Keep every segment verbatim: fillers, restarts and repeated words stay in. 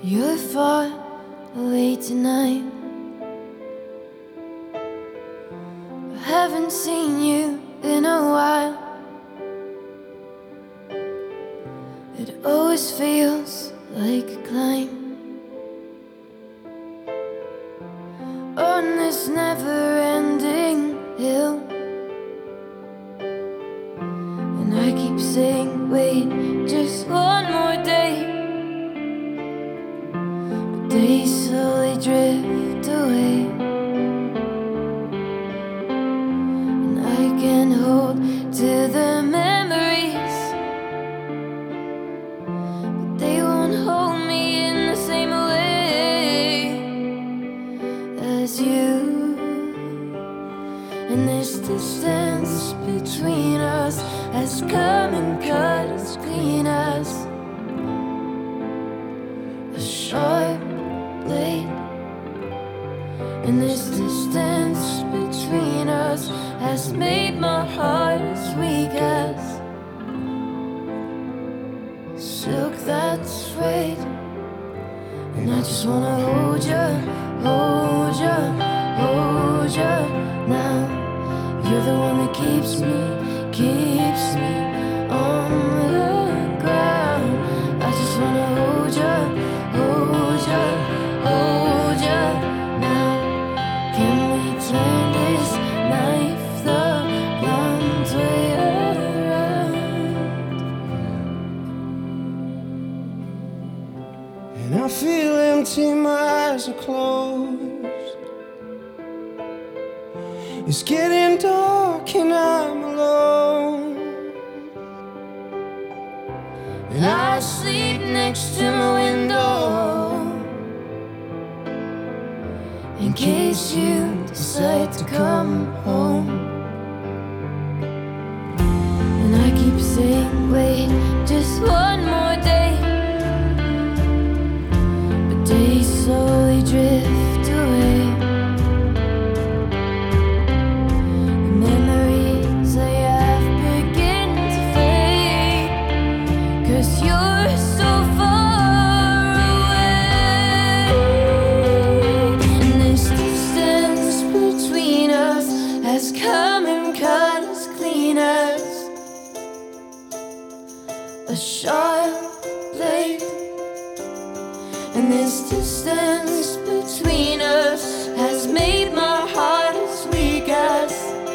You're far away tonight. I haven't seen you in a while. It always feels like a climb on this never-ending hill. And I keep saying, wait, just one more day. But days slowly drift away, and I can't hold to the memories, but they won't hold me in the same way as you. And this distance between us has come and cut as clean as a sharp blade. And this distance between us has made my heart as weak as silk that's frayed. And I just wanna hold you, hold you, hold you now. You're the one that keeps me, keeps me on the ground. I just wanna hold you, hold you, hold you now. Can we turn this knife the blunt way around? And I feel empty, my eyes are closed. It's getting dark and I'm alone, And I sleep next to my window in case you decide to come home. And I keep saying, wait, just one more day. But days slowly drift away. The memories I have begin to fade, 'cause you're so far away. And this distance between us has come and cut as clean as a sharp blade. And this distance between us has made my heart as weak as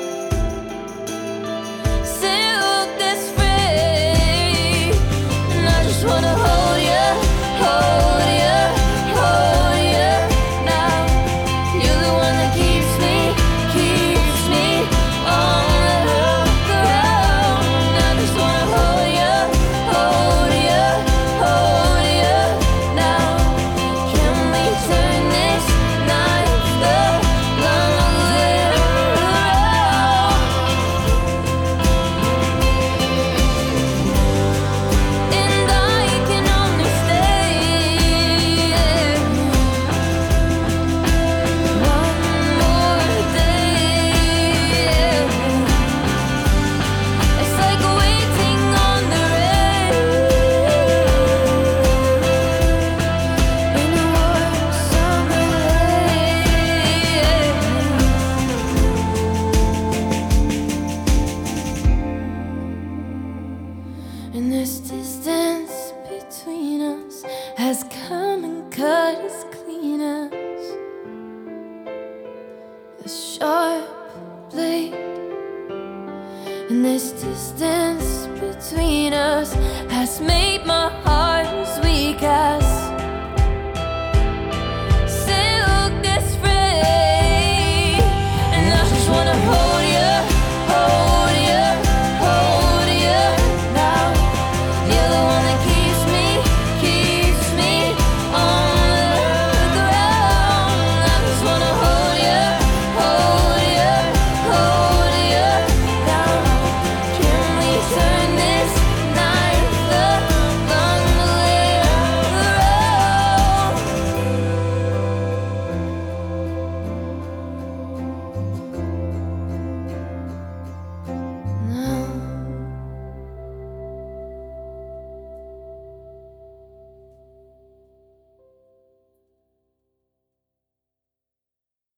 silk that's frayed. And I just wanna hold you, hold you, hold you now. You're the one that keeps me, keeps me on the ground. I just wanna hold you, hold you, hold you now. Can we turn this knife the long way around? And I can only stay one more day. It's like waiting on the rain in a warm summer lane. And this distance between us has come and cut as clean as a sharp blade. And this distance between us has made my